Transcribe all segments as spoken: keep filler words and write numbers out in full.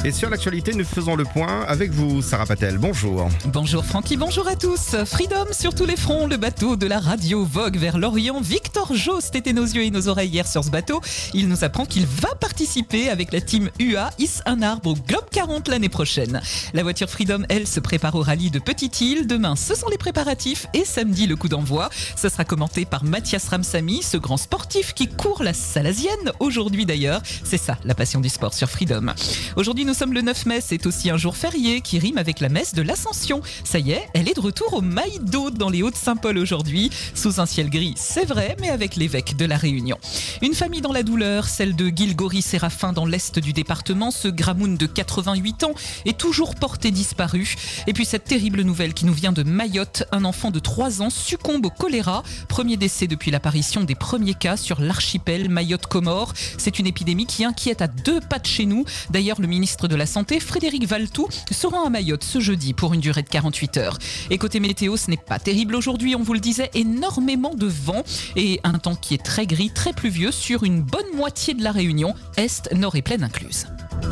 Et sur l'actualité, nous faisons le point avec vous, Sarah Patel. Bonjour. Bonjour Francky, bonjour à tous. Freedom sur tous les fronts, le bateau de la radio vogue vers l'Orient. Victor Jost était nos yeux et nos oreilles hier sur ce bateau. Il nous apprend qu'il va participer avec la team U A Hisse un arbre au Globe quarante l'année prochaine. La voiture Freedom, elle, se prépare au rallye de Petite-Île. Demain, ce sont les préparatifs et samedi, le coup d'envoi. Ce sera commenté par Mathias Ramsamy, ce grand sportif qui court la Salasienne aujourd'hui d'ailleurs. C'est ça, la passion du sport sur Freedom. Aujourd'hui, nous sommes le neuf mai, c'est aussi un jour férié qui rime avec la messe de l'Ascension. Ça y est, elle est de retour au Maïdo dans les Hauts-de-Saint-Paul aujourd'hui. Sous un ciel gris, c'est vrai, mais avec l'évêque de la Réunion. Une famille dans la douleur, celle de Gilgori Séraphin dans l'est du département. Ce gramoun de quatre-vingt-huit ans est toujours porté disparu. Et puis cette terrible nouvelle qui nous vient de Mayotte. Un enfant de trois ans succombe au choléra. Premier décès depuis l'apparition des premiers cas sur l'archipel Mayotte-Comores. C'est une épidémie qui inquiète à deux pas de chez nous. D'ailleurs, le ministre de la Santé, Frédéric Valletoux, se rend à Mayotte ce jeudi pour une durée de quarante-huit heures. Et côté météo, ce n'est pas terrible aujourd'hui, on vous le disait, énormément de vent et un temps qui est très gris, très pluvieux sur une bonne moitié de la Réunion, est, nord et plaine incluse.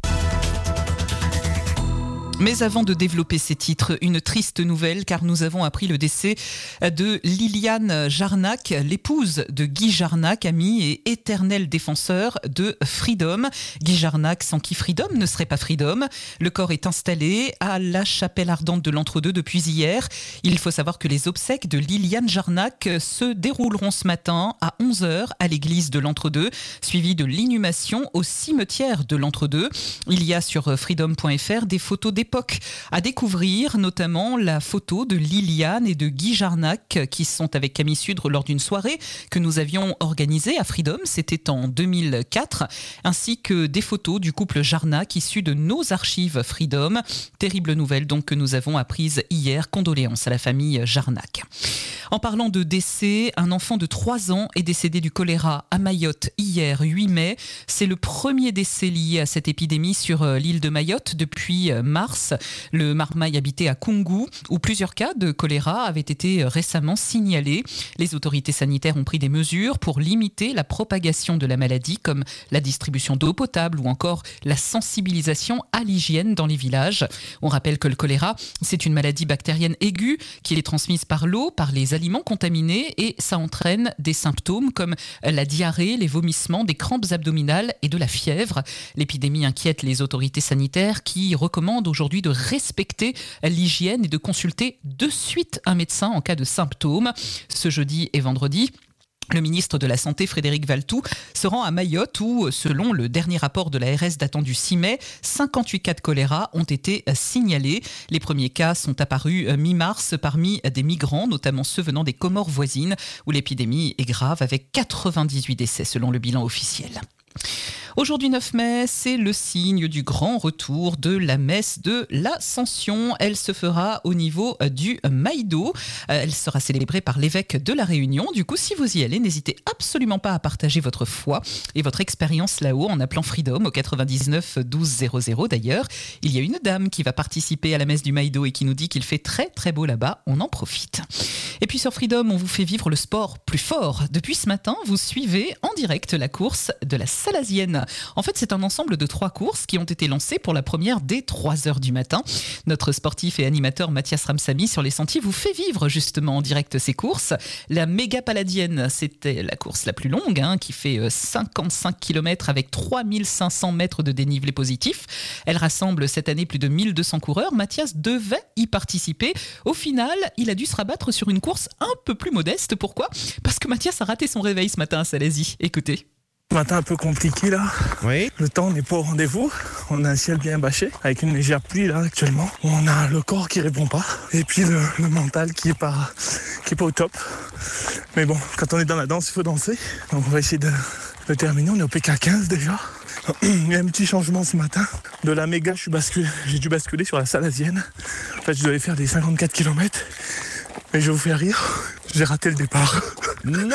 Mais avant de développer ces titres, une triste nouvelle car nous avons appris le décès de Liliane Jarnac, l'épouse de Guy Jarnac, ami et éternel défenseur de Freedom. Guy Jarnac, sans qui Freedom ne serait pas Freedom. Le corps est installé à la chapelle ardente de l'Entre-deux depuis hier. Il faut savoir que les obsèques de Liliane Jarnac se dérouleront ce matin à onze heures à l'église de l'Entre-deux, suivi de l'inhumation au cimetière de l'Entre-deux. Il y a sur freedom point f r des photos des à découvrir, notamment la photo de Liliane et de Guy Jarnac qui sont avec Camille Sudre lors d'une soirée que nous avions organisée à Freedom, c'était en deux mille quatre, ainsi que des photos du couple Jarnac issus de nos archives Freedom. Terrible nouvelle donc que nous avons apprise hier. Condoléances à la famille Jarnac. En parlant de décès, un enfant de trois ans est décédé du choléra à Mayotte hier, huit mai. C'est le premier décès lié à cette épidémie sur l'île de Mayotte depuis mars. Le marmaille habitait à Koungou, où plusieurs cas de choléra avaient été récemment signalés. Les autorités sanitaires ont pris des mesures pour limiter la propagation de la maladie, comme la distribution d'eau potable ou encore la sensibilisation à l'hygiène dans les villages. On rappelle que le choléra, c'est une maladie bactérienne aiguë qui est transmise par l'eau, par les aliments contaminés, et ça entraîne des symptômes comme la diarrhée, les vomissements, des crampes abdominales et de la fièvre. L'épidémie inquiète les autorités sanitaires qui recommandent aujourd'hui de respecter l'hygiène et de consulter de suite un médecin en cas de symptômes. Ce jeudi et vendredi, le ministre de la Santé, Frédéric Valletoux, se rend à Mayotte où, selon le dernier rapport de l'A R S datant du six mai, cinquante-huit cas de choléra ont été signalés. Les premiers cas sont apparus mi-mars parmi des migrants, notamment ceux venant des Comores voisines, où l'épidémie est grave avec quatre-vingt-dix-huit décès selon le bilan officiel. Aujourd'hui neuf mai, c'est le signe du grand retour de la messe de l'Ascension. Elle se fera au niveau du Maïdo. Elle sera célébrée par l'évêque de la Réunion. Du coup, si vous y allez, n'hésitez absolument pas à partager votre foi et votre expérience là-haut en appelant Freedom au quatre-vingt-dix-neuf douze zéro zéro. D'ailleurs, il y a une dame qui va participer à la messe du Maïdo et qui nous dit qu'il fait très très beau là-bas. On en profite. Et puis sur Freedom, on vous fait vivre le sport plus fort. Depuis ce matin, vous suivez en direct la course de la Salasienne. En fait, c'est un ensemble de trois courses qui ont été lancées pour la première dès trois heures du matin. Notre sportif et animateur Mathias Ramsamy sur les sentiers vous fait vivre justement en direct ces courses. La méga paladienne, c'était la course la plus longue, hein, qui fait cinquante-cinq kilomètres avec trois mille cinq cents mètres de dénivelé positif. Elle rassemble cette année plus de mille deux cents coureurs. Mathias devait y participer. Au final, il a dû se rabattre sur une course un peu plus modeste. Pourquoi ? Parce que Mathias a raté son réveil ce matin à Salazie. Écoutez. Matin un peu compliqué là. Oui. Le temps n'est pas au rendez-vous. On a un ciel bien bâché avec une légère pluie là actuellement. On a le corps qui répond pas et puis le, le mental qui est pas qui est pas au top. Mais bon, quand on est dans la danse, il faut danser. Donc on va essayer de, de terminer. On est au P K quinze déjà. Il y a un petit changement ce matin. De la méga, je suis basculé, j'ai dû basculer sur la Salasienne. En fait, je devais faire des cinquante-quatre kilomètres. Mais je vais vous faire rire. J'ai raté le départ. Non!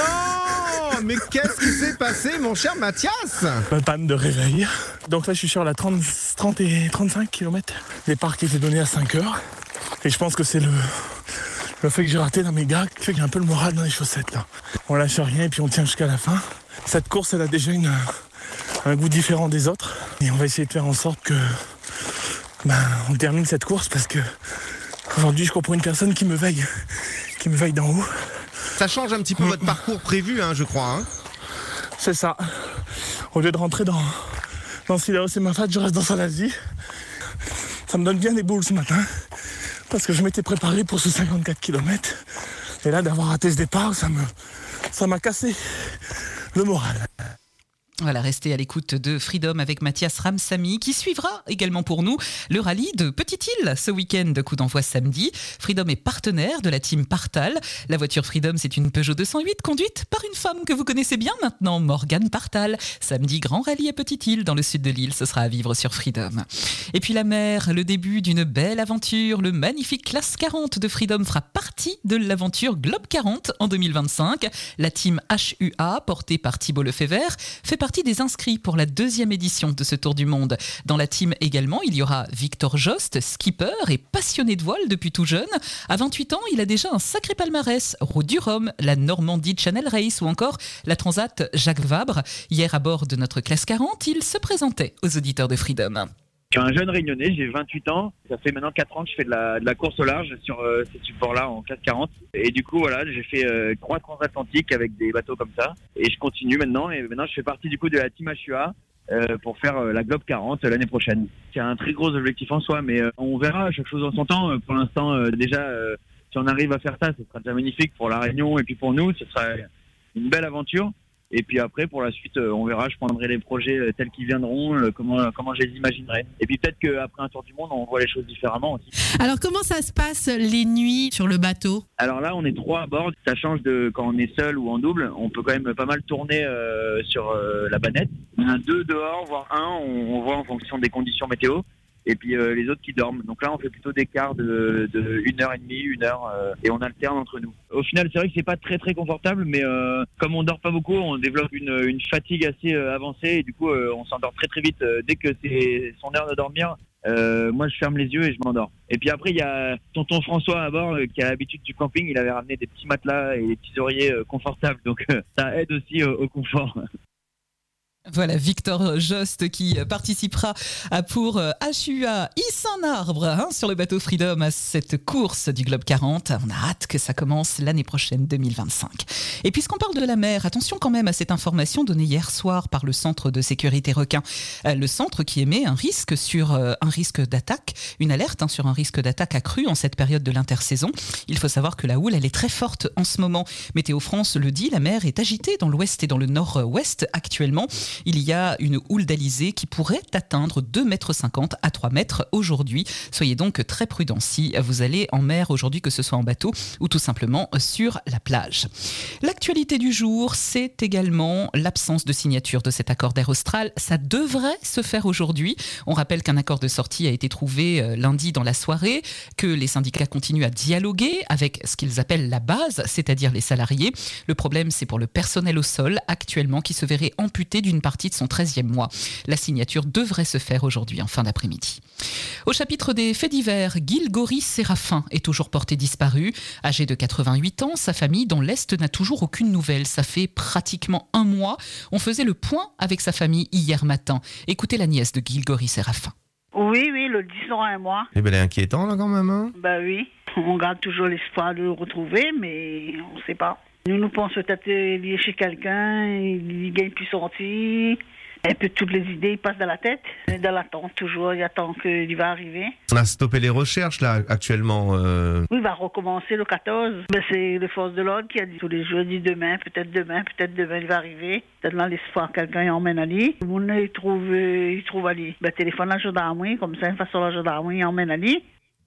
Mais qu'est-ce qui s'est passé, mon cher Mathias ? Ma panne de réveil. Donc là, je suis sur la trente, trente et trente-cinq kilomètres. Départ qui était donné à cinq heures. Et je pense que c'est le, le fait que j'ai raté la méga qui fait que j'ai un peu le moral dans les chaussettes. Là. On lâche rien et puis on tient jusqu'à la fin. Cette course, elle a déjà une, un goût différent des autres. Et on va essayer de faire en sorte que ben, on termine cette course parce que aujourd'hui je cours pour une personne qui me veille, qui me veille d'en haut. Ça change un petit peu mmh. votre parcours prévu, hein, je crois. Hein. C'est ça. Au lieu de rentrer dans, dans Sillaos et Mafate, je reste dans Salazie. Ça me donne bien des boules ce matin parce que je m'étais préparé pour ce cinquante-quatre kilomètres. Et là, d'avoir raté ce départ, ça me, ça m'a cassé le moral. Voilà, restez à l'écoute de Freedom avec Mathias Ramsamy qui suivra également pour nous le rallye de Petite-Île ce week-end, coup d'envoi samedi. Freedom est partenaire de la team Partal. La voiture Freedom, c'est une Peugeot deux cent huit conduite par une femme que vous connaissez bien maintenant, Morgane Partal. Samedi, grand rallye à Petite-Île dans le sud de l'île, ce sera à vivre sur Freedom. Et puis la mer, le début d'une belle aventure. Le magnifique Classe quarante de Freedom fera partie de l'aventure Globe quarante en deux mille vingt-cinq. La team H U A, portée par Thibault Lefebvre, fait partie des inscrits pour la deuxième édition de ce Tour du Monde. Dans la team également, il y aura Victor Jost, skipper et passionné de voile depuis tout jeune. À vingt-huit ans, il a déjà un sacré palmarès. Route du Rhum, la Normandie Channel Race ou encore la Transat Jacques Vabre. Hier, à bord de notre Classe quarante, il se présentait aux auditeurs de Freedom. Je suis un jeune réunionnais, j'ai vingt-huit ans. Ça fait maintenant quatre ans que je fais de la, de la course au large sur euh, ces supports-là en Classe quarante. Et du coup, voilà, j'ai fait euh, trois transatlantiques avec des bateaux comme ça. Et je continue maintenant. Et maintenant, je fais partie du coup de la team H U A euh, pour faire euh, la Globe quarante l'année prochaine. C'est un très gros objectif en soi, mais euh, on verra chaque chose en son temps. Pour l'instant, euh, déjà, euh, si on arrive à faire ça, ce sera déjà magnifique pour la Réunion et puis pour nous. Ce sera une belle aventure. Et puis après, pour la suite, on verra, je prendrai les projets tels qu'ils viendront, comment, comment je les imaginerai. Et puis peut-être qu'après un tour du monde, on voit les choses différemment aussi. Alors comment ça se passe les nuits sur le bateau ? Alors là, on est trois à bord. Ça change de quand on est seul ou en double. On peut quand même pas mal tourner euh, sur euh, la banette. On a deux dehors, voire un, on, on voit en fonction des conditions météo. Et puis euh, les autres qui dorment. Donc là, on fait plutôt des quarts de, de une heure et demie, une heure, euh, et on alterne entre nous. Au final, c'est vrai que c'est pas très très confortable, mais euh, comme on dort pas beaucoup, on développe une, une fatigue assez euh, avancée, et du coup, euh, on s'endort très très vite. Euh, dès que c'est son heure de dormir, euh, moi je ferme les yeux et je m'endors. Et puis après, il y a tonton François à bord euh, qui a l'habitude du camping. Il avait ramené des petits matelas et des petits oreillers euh, confortables, donc euh, ça aide aussi euh, au confort. Voilà, Victor Jost qui participera pour H U A hisse un arbre hein, sur le bateau Freedom à cette course du Globe quarante. On a hâte que ça commence l'année prochaine, deux mille vingt-cinq. Et puisqu'on parle de la mer, attention quand même à cette information donnée hier soir par le Centre de sécurité requin. Le centre qui émet un risque sur un risque d'attaque, une alerte hein, sur un risque d'attaque accru en cette période de l'intersaison. Il faut savoir que la houle, elle est très forte en ce moment. Météo France le dit, la mer est agitée dans l'ouest et dans le nord-ouest actuellement. Il y a une houle d'Alizé qui pourrait atteindre deux mètres cinquante à trois mètres aujourd'hui. Soyez donc très prudents si vous allez en mer aujourd'hui, que ce soit en bateau ou tout simplement sur la plage. L'actualité du jour, c'est également l'absence de signature de cet accord d'Air Austral. Ça devrait se faire aujourd'hui. On rappelle qu'un accord de sortie a été trouvé lundi dans la soirée, que les syndicats continuent à dialoguer avec ce qu'ils appellent la base, c'est-à-dire les salariés. Le problème, c'est pour le personnel au sol actuellement qui se verrait amputé d'une partie de son treizième mois. La signature devrait se faire aujourd'hui en fin d'après-midi. Au chapitre des faits divers, Gilgori Séraphin est toujours porté disparu. Âgé de quatre-vingt-huit ans, sa famille dans l'Est n'a toujours aucune nouvelle. Ça fait pratiquement un mois. On faisait le point avec sa famille hier matin. Écoutez la nièce de Gilgori Séraphin. Oui, oui, le dix aura un mois. Eh ben, elle est inquiétant là quand même. Hein bah oui, on garde toujours l'espoir de le retrouver, mais on ne sait pas. Nous, nous pensons peut-être lié chez quelqu'un, il ne gagne plus sortir. Un peu toutes les idées ils passent dans la tête. Dans l'attente, toujours, il attend qu'il va arriver. On a stoppé les recherches là actuellement. Euh... Oui, il va recommencer le quatorze. Ben, c'est les forces de l'ordre qui a dit tous les jours, dit demain, peut-être demain, peut-être demain il va arriver. Peut-être dans l'espoir quelqu'un emmène Ali. Le monde il trouve, il trouve Ali. Ben, téléphone à la gendarmerie, comme ça, il fasse la gendarmerie, il emmène Ali.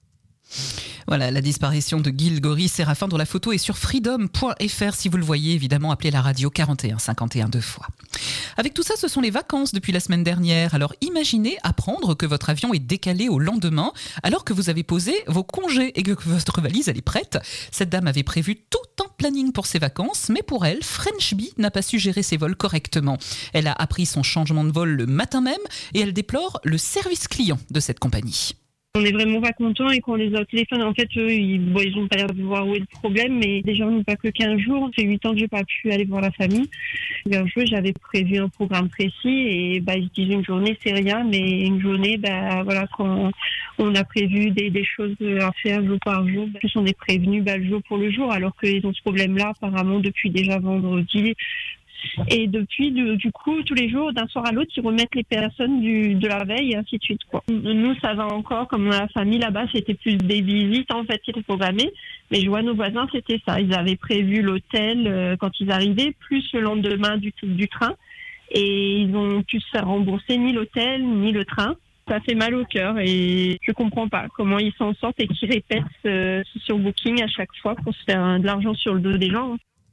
Voilà, la disparition de Gilgori Séraphin, dont la photo est sur freedom point f r. Si vous le voyez, évidemment, appelez la radio quarante et un cinquante et un deux fois. Avec tout ça, ce sont les vacances depuis la semaine dernière. Alors imaginez apprendre que votre avion est décalé au lendemain alors que vous avez posé vos congés et que votre valise elle est prête. Cette dame avait prévu tout un planning pour ses vacances, mais pour elle, French Bee n'a pas su gérer ses vols correctement. Elle a appris son changement de vol le matin même et elle déplore le service client de cette compagnie. On est vraiment pas contents et qu'on les a au téléphone. En fait, eux, ils, bon, ils ont pas l'air de voir où est le problème, mais déjà, on n'est pas que quinze jours. Ça fait huit ans que j'ai pas pu aller voir la famille. Un jour, j'avais prévu un programme précis et bah, ils disent une journée, c'est rien, mais une journée, bah, voilà, quand on a prévu des, des choses à faire jour par jour, bah, plus on est prévenu bah, le jour pour le jour, alors qu'ils ont ce problème-là apparemment depuis déjà vendredi. Et depuis, du, du coup, tous les jours, d'un soir à l'autre, ils remettent les personnes du, de la veille et ainsi de suite, quoi. Nous, ça va encore, comme la famille là-bas, c'était plus des visites, en fait, qui étaient programmées. Mais je vois nos voisins, c'était ça. Ils avaient prévu l'hôtel euh, quand ils arrivaient, plus le lendemain du, du train. Et ils ont pu se faire rembourser ni l'hôtel, ni le train. Ça fait mal au cœur et je comprends pas comment ils s'en sortent et qu'ils répètent euh, sur Booking à chaque fois pour se faire de l'argent sur le dos des gens.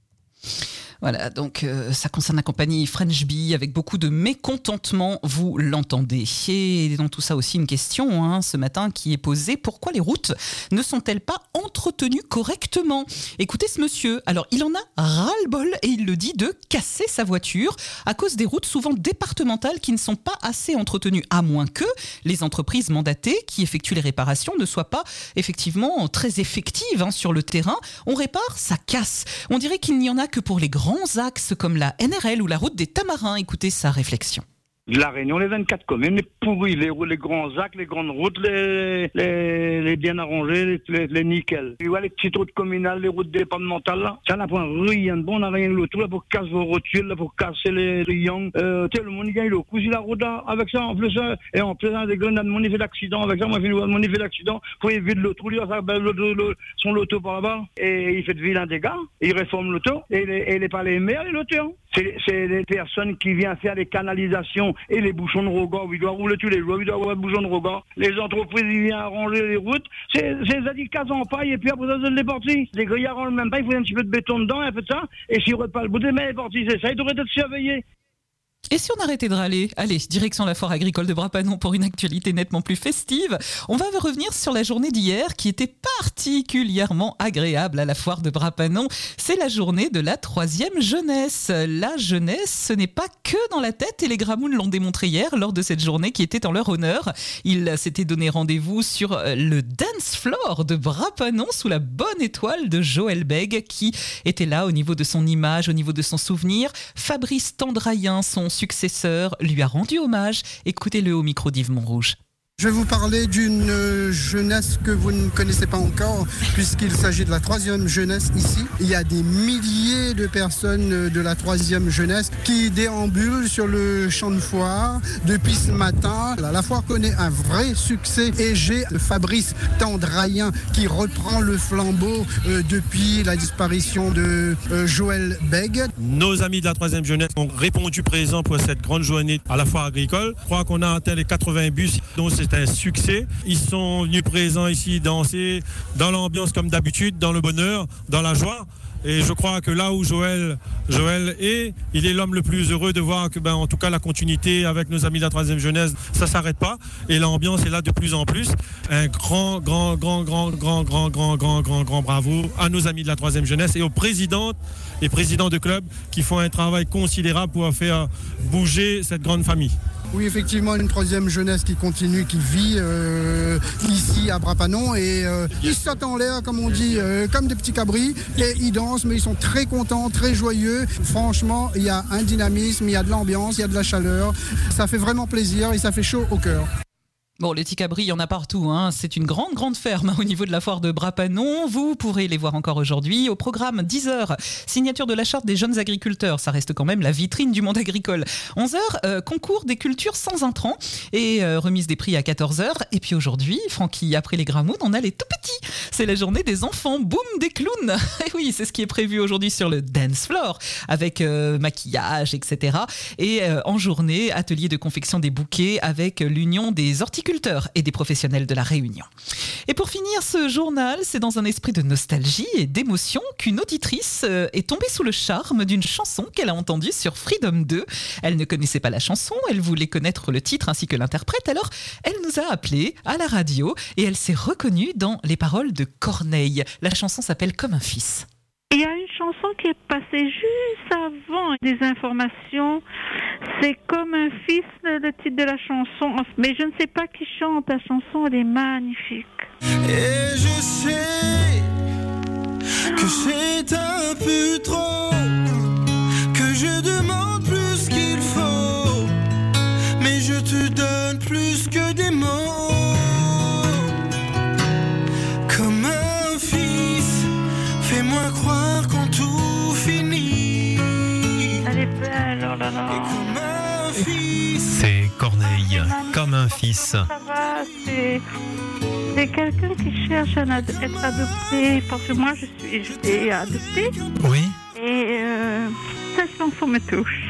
Voilà, donc euh, ça concerne la compagnie French Bee avec beaucoup de mécontentement, vous l'entendez. Et dans tout ça aussi une question hein, ce matin qui est posée, pourquoi les routes ne sont-elles pas entretenues correctement ? Écoutez ce monsieur, alors il en a ras-le-bol et il le dit de casser sa voiture à cause des routes souvent départementales qui ne sont pas assez entretenues, à moins que les entreprises mandatées qui effectuent les réparations ne soient pas effectivement très effectives hein, sur le terrain. On répare, ça casse. On dirait qu'il n'y en a que pour les grands axes comme la N R L ou la route des Tamarins. Écoutez sa réflexion. La Réunion, les vingt-quatre communes, les pourris, les, les grands axes, les grandes routes, les, les, les bien arrangées, les, les, les nickel. Tu vois, les petites routes communales, les routes départementales, là, ça n'a pas rien de bon, on n'a rien de l'autre. Là, pour casser vos rotules, là, pour casser les triangles. Euh, tu sais, le monde, il gagne le coup, la route, là, avec ça, en plus, euh, et en plus, hein, des grenades, mon effet d'accident, avec ça, moi, j'ai mon effet d'accident, pour éviter l'auto, lui, ça, ben, l'auto, l'auto, son loto par là-bas, et il fait de vilains dégâts, il réforme l'auto, et il n'est pas les meilleurs, les lotos, hein. C'est, c'est les personnes qui viennent faire les canalisations et les bouchons de regard. Il doit rouler tous les jours, il doit avoir des bouchons de regard. Les entreprises, ils viennent arranger les routes. C'est, c'est ça dit casse en paille et puis après ça, c'est parti. Les gars, ils arrangent même pas, il faut un petit peu de béton dedans, un peu de ça. Et s'il n'y aurait pas le bout des mains, parti, c'est ça, il devrait être surveillé. Et si on arrêtait de râler ? Allez, direction la foire agricole de Brapanon pour une actualité nettement plus festive. On va revenir sur la journée d'hier qui était particulièrement agréable à la foire de Brapanon. C'est la journée de la troisième jeunesse. La jeunesse, ce n'est pas que dans la tête et les Gramounes l'ont démontré hier lors de cette journée qui était en leur honneur. Ils s'étaient donné rendez-vous sur le dance floor de Brapanon sous la bonne étoile de Joël Beg qui était là au niveau de son image, au niveau de son souvenir. Fabrice Tendrayen, son successeur, lui a rendu hommage. Écoutez-le au micro d'Yves Montrouge. Je vais vous parler d'une jeunesse que vous ne connaissez pas encore, puisqu'il s'agit de la troisième jeunesse ici. Il y a des milliers de personnes de la troisième jeunesse qui déambulent sur le champ de foire depuis ce matin. La foire connaît un vrai succès et j'ai Fabrice Tendrayen qui reprend le flambeau euh, depuis la disparition de euh, Joël Beg. Nos amis de la troisième jeunesse ont répondu présent pour cette grande journée à la foire agricole. Je crois qu'on a atteint les quatre-vingts bus, donc c'est un succès. Ils sont venus présents ici danser dans l'ambiance comme d'habitude, dans le bonheur, dans la joie. Et je crois que là où Joël, Joël est, il est l'homme le plus heureux de voir que, ben, en tout cas, la continuité avec nos amis de la troisième jeunesse, ça s'arrête pas. Et l'ambiance est là de plus en plus. Un grand, grand, grand, grand, grand, grand, grand, grand, grand, grand bravo à nos amis de la troisième jeunesse et aux présidentes et présidents de clubs qui font un travail considérable pour faire bouger cette grande famille. Oui, effectivement, une troisième jeunesse qui continue, qui vit euh, ici à Brapanon et euh, ils sautent en l'air, comme on dit, euh, comme des petits cabris et ils dansent, mais ils sont très contents, très joyeux. Franchement, il y a un dynamisme, il y a de l'ambiance, il y a de la chaleur. Ça fait vraiment plaisir et ça fait chaud au cœur. Bon, les ticabris, il y en a partout, hein. C'est une grande, grande ferme hein, au niveau de la foire de Brapanon. Vous pourrez les voir encore aujourd'hui. Au programme, dix heures, signature de la charte des jeunes agriculteurs. Ça reste quand même la vitrine du monde agricole. onze heures, euh, concours des cultures sans intrants et euh, remise des prix à quatorze heures. Et puis aujourd'hui, Francky, après les Gramounes, on a les tout petits. C'est la journée des enfants. Boum, des clowns. Et oui, c'est ce qui est prévu aujourd'hui sur le dance floor avec euh, maquillage, et cetera. Et euh, en journée, atelier de confection des bouquets avec l'Union des horticulteurs et des professionnels de la Réunion. Et pour finir ce journal, c'est dans un esprit de nostalgie et d'émotion qu'une auditrice est tombée sous le charme d'une chanson qu'elle a entendue sur Freedom deux. Elle ne connaissait pas la chanson, elle voulait connaître le titre ainsi que l'interprète, alors elle nous a appelés à la radio et elle s'est reconnue dans les paroles de Corneille. La chanson s'appelle Comme un fils. Il y a une chanson qui est passée juste avant des informations. C'est comme un fils, le, le titre de la chanson. Mais je ne sais pas qui chante la chanson, elle est magnifique. Et je sais que c'est un peu trop, que je demande plus qu'il faut, mais je te donne plus que des mots. Comme un fils, fais-moi croire quand tout finit. Elle est belle, oh là là. Et comme un fils. C'est Corneille, comme un fils. Ça va, c'est, c'est quelqu'un qui cherche à ad- être adopté, parce que moi je suis j'étais adoptée. Oui. Et euh, cette chanson me touche.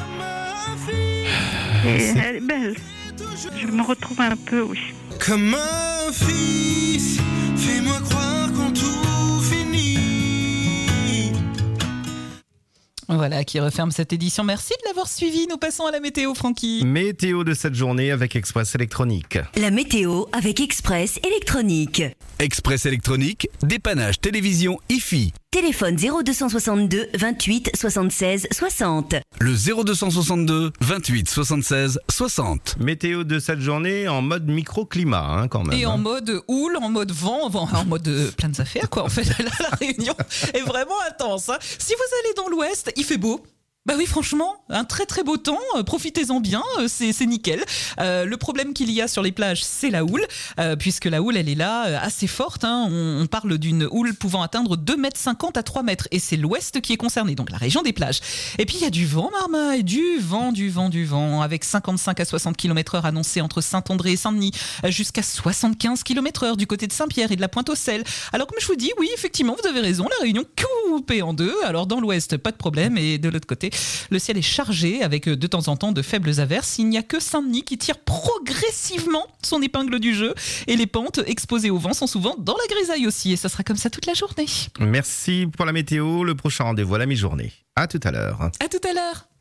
Et C'est... elle est belle. Je me retrouve un peu, oui. Comme un fils, fais-moi croire quand tout finit. Voilà qui referme cette édition. Merci de l'avoir suivi. Nous passons à la météo, Francky. Météo de cette journée avec Express Électronique. La météo avec Express Électronique. Express Électronique, dépannage télévision I F I. Téléphone zéro deux soixante-deux vingt-huit soixante-seize soixante. Le zéro deux soixante-deux vingt-huit soixante-seize soixante. Météo de cette journée en mode microclimat, hein, quand même. Et hein. en mode houle, en mode vent, vent en mode euh, plein de affaires, quoi. En fait, là, la réunion est vraiment intense. Hein. Si vous allez dans l'ouest, il fait beau. Bah oui, franchement, un très très beau temps, euh, profitez-en bien, euh, c'est, c'est nickel. Euh, le problème qu'il y a sur les plages, c'est la houle, euh, puisque la houle, elle est là, euh, assez forte. Hein. On, on parle d'une houle pouvant atteindre deux mètres cinquante à trois mètres, et c'est l'ouest qui est concerné, donc la région des plages. Et puis il y a du vent, Marmaille, du vent, du vent, du vent, avec cinquante-cinq à soixante kilomètres heure annoncé entre Saint-André et Saint-Denis, jusqu'à soixante-quinze kilomètres heure du côté de Saint-Pierre et de la Pointe-aux-Celles. Alors comme je vous dis, oui, effectivement, vous avez raison, la Réunion coupée en deux. Alors dans l'ouest, pas de problème, et de l'autre côté, le ciel est chargé avec de temps en temps de faibles averses. Il n'y a que Saint-Denis qui tire progressivement son épingle du jeu, et les pentes exposées au vent sont souvent dans la grisaille aussi, et ça sera comme ça toute la journée. Merci pour la météo. Le prochain rendez-vous à la mi-journée. À tout à l'heure. À tout à l'heure.